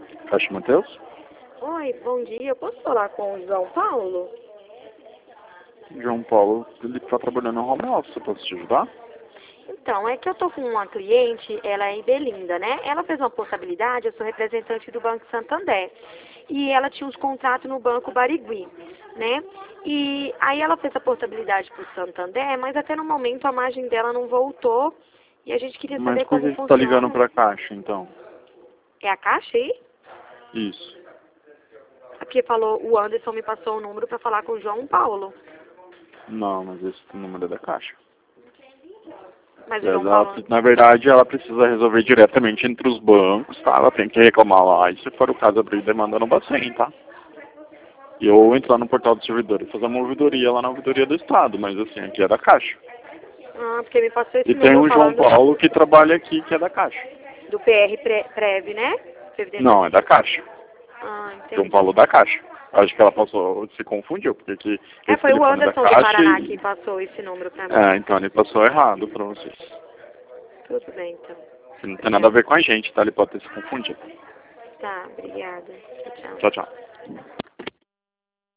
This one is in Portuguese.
Caixa Mateus? Oi, bom dia. Eu posso falar com o João Paulo? João Paulo, ele está trabalhando no home office, eu posso te ajudar? Então, é que eu tô com uma cliente, ela é Belinda, né? Ela fez uma portabilidade, eu sou representante do Banco Santander. E ela tinha uns contratos no Banco Barigui, né? E aí ela fez a portabilidade para o Santander, mas até no momento a margem dela não voltou. E a gente queria Mas saber por como que você está ligando funciona. para a Caixa, então? É a Caixa aí? Isso. É porque falou, o Anderson me passou o número para falar com o João Paulo. Não, mas esse número é da Caixa. Mas o João Paulo... Na verdade, ela precisa resolver diretamente entre os bancos, tá? Ela tem que reclamar lá, e se for o caso, abrir demanda no Bacen, tá? E ou entrar no portal do servidor e fazer uma ouvidoria lá na ouvidoria do Estado, mas assim, aqui é da Caixa. Ah, porque me passou esse E tem número um João falando Paulo que trabalha aqui, que é da Caixa. do PR Prev, né? Previdência Não, é da Social. Caixa. Ah, João entendi. Paulo da Caixa. Acho que ela passou, se confundiu, porque aqui esse Foi o telefone é da Anderson do Caixa Paraná que e... passou esse número pra mim. É, então ele passou errado pra vocês. Tudo bem, então. Não tem nada a Obrigada. ver com a gente, tá? Ele pode ter se confundido. Tá, obrigada. Tchau, tchau. Tchau, tchau.